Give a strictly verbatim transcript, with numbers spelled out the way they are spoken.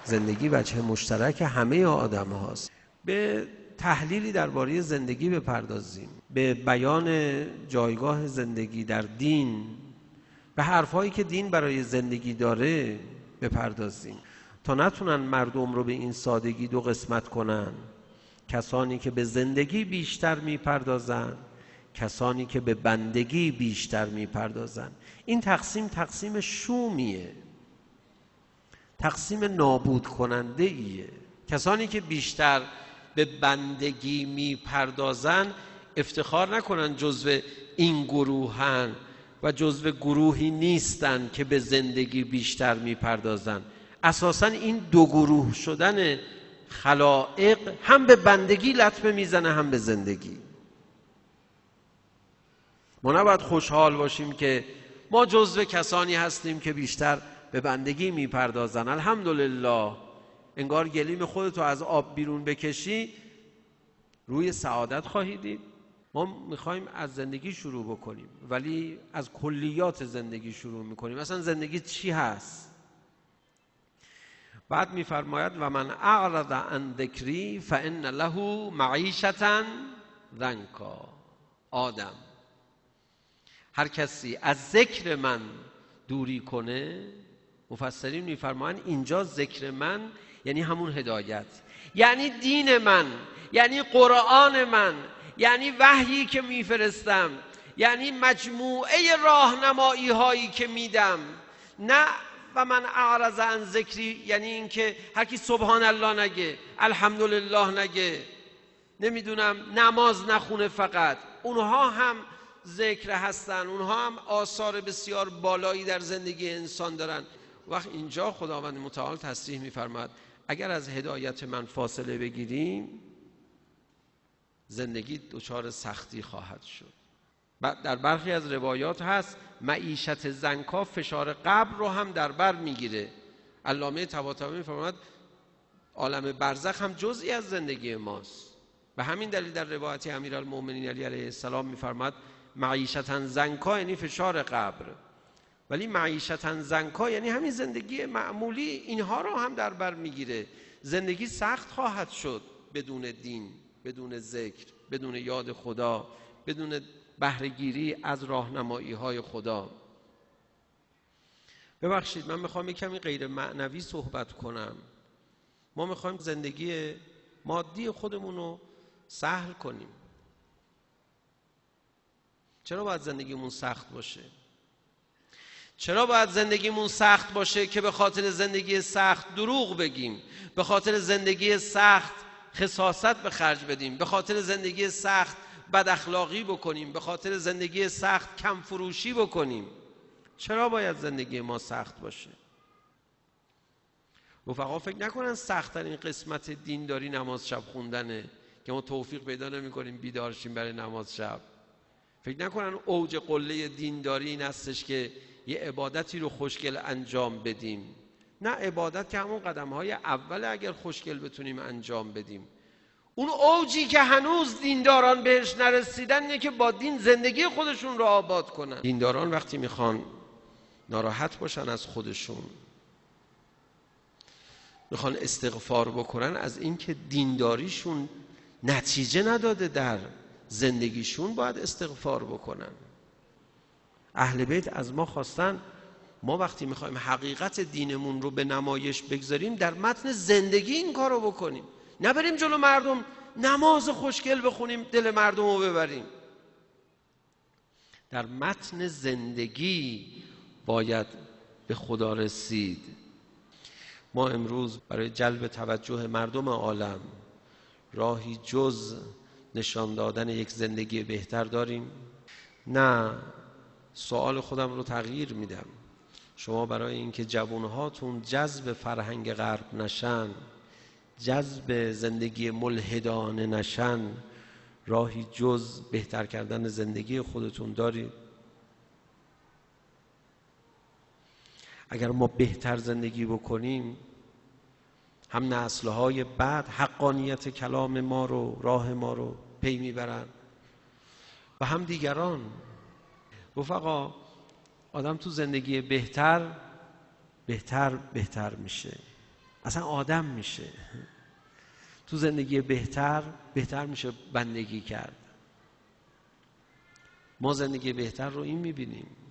زندگی وجه مشترک همه آدم هاست. به تحلیلی درباره زندگی بپردازیم، به بیان جایگاه زندگی در دین، به حرفایی که دین برای زندگی داره بپردازیم تا نتونن مردم رو به این سادگی دو قسمت کنن: کسانی که به زندگی بیشتر میپردازن، کسانی که به بندگی بیشتر میپردازن. این تقسیم تقسیم شومیه، تقسیم نابود کننده ایه. کسانی که بیشتر به بندگی میپردازن افتخار نکنن جزو این گروهن و جزو گروهی نیستن که به زندگی بیشتر میپردازن. اساساً این دو گروه شدن خلائق هم به بندگی لطمه میزنه هم به زندگی. ما نباید خوشحال باشیم که ما جزو کسانی هستیم که بیشتر به بندگی میپردازن. الحمدلله، انگار گلیم خودتو از آب بیرون بکشی روی سعادت خواهی دید. ما میخوایم از زندگی شروع بکنیم ولی از کلیات زندگی شروع میکنیم. مثلا زندگی چی هست؟ بعد میفرماید و من اعرض عن ذکری فان له معیشة ضنکا. آدم، هر کسی از ذکر من دوری کنه، مفسرین میفرمایند اینجا ذکر من یعنی همون هدایت، یعنی دین من، یعنی قرآن من، یعنی وحیی که میفرستم، یعنی مجموعه راهنمایی هایی که میدم. نه و من اعرض عن ذکری یعنی اینکه هر کی سبحان الله نگه، الحمدلله نگه، نمیدونم نماز نخونه. فقط اونها هم ذکر هستن، اونها هم آثار بسیار بالایی در زندگی انسان دارن. وقت اینجا خداوند متعال تصریح میفرماد اگر از هدایت من فاصله بگیریم زندگی دچار سختی خواهد شد. در برخی از روایات هست معیشت ضنکا فشار قبر رو هم در بر میگیره. علامه طباطبایی میفرماد عالم برزخ هم جزئی از زندگی ماست. به همین دلیل در روایت امیرالمومنین علی علیه السلام میفرماد معیشتاً ضنکا یعنی فشار قبر، ولی معیشتاً ضنکا یعنی همین زندگی معمولی، اینها رو هم در بر میگیره. زندگی سخت خواهد شد بدون دین، بدون ذکر، بدون یاد خدا، بدون بهره‌گیری از راهنمایی های خدا. ببخشید من میخوام یک کمی غیر معنوی صحبت کنم. ما میخوایم زندگی مادی خودمون رو سهل کنیم. چرا باید زندگیمون سخت باشه؟ چرا باید زندگیمون سخت باشه که به خاطر زندگی سخت دروغ بگیم، به خاطر زندگی سخت خساست به خرج بدیم، به خاطر زندگی سخت بد اخلاقی بکنیم، به خاطر زندگی سخت کم فروشی بکنیم؟ چرا باید زندگی ما سخت باشه؟ رفقا فکر نکنن سخت ترین قسمت دینداری نماز شب خوندنه که ما توفیق پیدا نمی کنیم بیدار شیم برای نماز شب. فکر نکنن اوج قله دینداری این هستش که یه عبادتی رو خوشگل انجام بدیم. نه، عبادت که همون قدم‌های اول اگر خوشگل بتونیم انجام بدیم. اون اوجی که هنوز دینداران بهش نرسیدن اینه که با دین زندگی خودشون رو آباد کنن. دینداران وقتی میخوان ناراحت باشن از خودشون، میخوان استغفار بکنن از اینکه دینداریشون نتیجه نداده در زندگیشون، باید استغفار بکنن. اهل بیت از ما خواستن ما وقتی میخوایم حقیقت دینمون رو به نمایش بگذاریم در متن زندگی این کار رو بکنیم، نبریم جلو مردم نماز خوشگل بخونیم دل مردم رو ببریم. در متن زندگی باید به خدا رسید. ما امروز برای جلب توجه مردم عالم راهی جز نشان دادن یک زندگی بهتر داریم؟ نه. سوال خودم رو تغییر میدم. شما برای اینکه جوانهاتون جذب فرهنگ غرب نشن، جذب زندگی ملحدانه نشن، راهی جز بهتر کردن زندگی خودتون دارید؟ اگر ما بهتر زندگی بکنیم هم نسل‌های بعد حقانیت کلام ما رو، راه ما رو پی میبرن و هم دیگران. رفقا آدم تو زندگی بهتر بهتر بهتر میشه. اصلا آدم میشه. تو زندگی بهتر بهتر میشه بندگی کرد. ما زندگی بهتر رو این میبینیم.